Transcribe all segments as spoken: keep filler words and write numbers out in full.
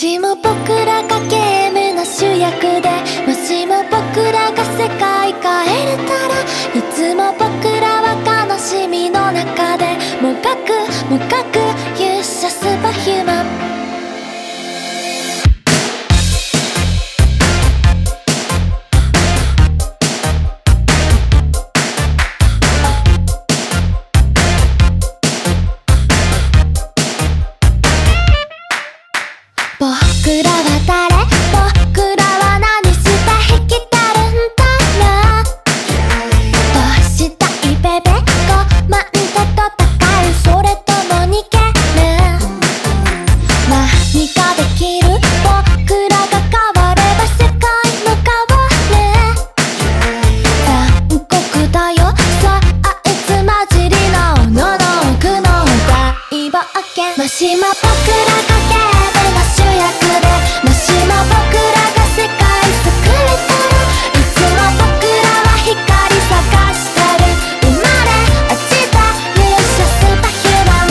しも僕らがゲームの主役で、もしも僕らが世界変えれたら、いつも僕らは悲しみの中でもがくもがく勇者スーパーヒューマン。僕らは誰？僕らは何して生きてるんだろう。どうしたいベベ？ごまんと戦う？それとも逃げる？何ができる？僕らが変われば世界も変わる。残酷だよ、さあいつ混じりのおのの奥の大冒険。もしも僕らがゲームの主役で、もしも僕らが世界救えたら、いつも僕らは光探してる。生まれ落ちた勇者スーパーヒューマン。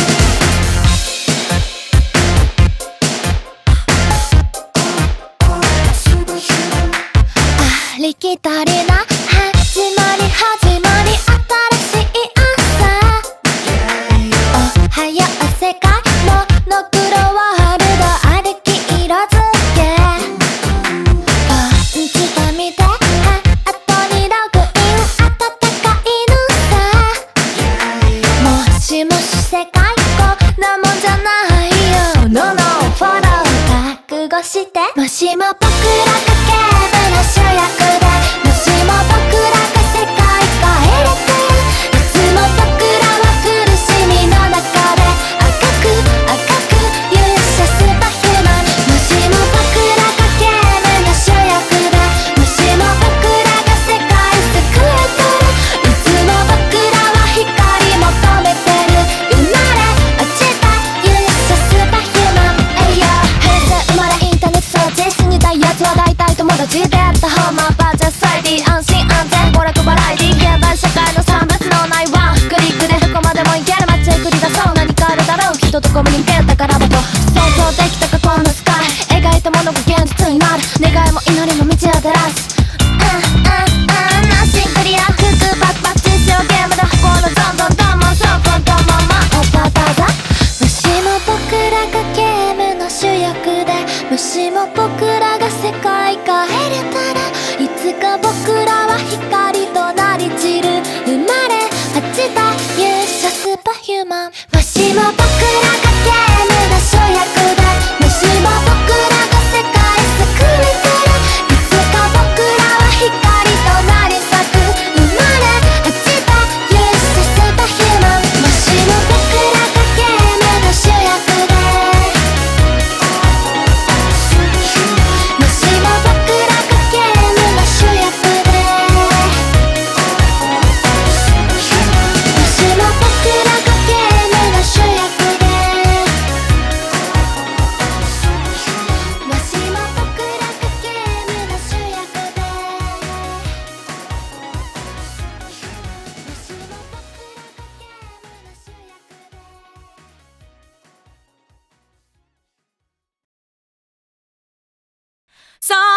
ありきたりな始まり始まり、新しい朝。おはよう世界モノクロワールド、歩き色づけ。パンチが見てハートにログイン、温かいのさ。もしもし世界こんなもんじゃないよ。No no フォロー覚悟して。もしも僕らがゲームの主役で、もしも僕らが世界変えれたら、いつも僕らは苦しみの中で赤く赤く勇者スーパーヒューマン。もしも僕らがゲームの主役で、もしも僕らが世界救えたら、いつも僕らは光求めてる。生まれ落ちた勇者スーパーヒューマン。えいや平成生まれインターネット掃除死にたいやつは大体友達であった方、まあバーチャサイディ、安心安全娯楽バラエティ、現代社会の産物のないワンクリックでどこまでも行ける街へ繰り出そう。何かあるだろう、人とコミュニケート宝箱。想像できた過去のスカイ、描いたものが現実になる。願いも祈りも道を照らす。うんうんうんなしクリア服バッバッチしようゲームだ。このどんどんどんもんそこどんままおばただ。もしも僕らがゲームの主役で、もしも僕らが世界変えれたら、いつか僕らは光となり散る。生まれ落ちた勇者スーパーヒューマン。もしも僕らがゲームの主役で、もしも僕らが世界救えたら、いつか僕らは光となり咲く。生まれ落ちた勇者スーパーヒューマン。もしも僕らがゲームの主役で、もしも僕らがゲームの主役で、もしも僕らがゲームの主役で、もしも僕らがゲームの主役で、もしも僕らがゲームの主役で。 そう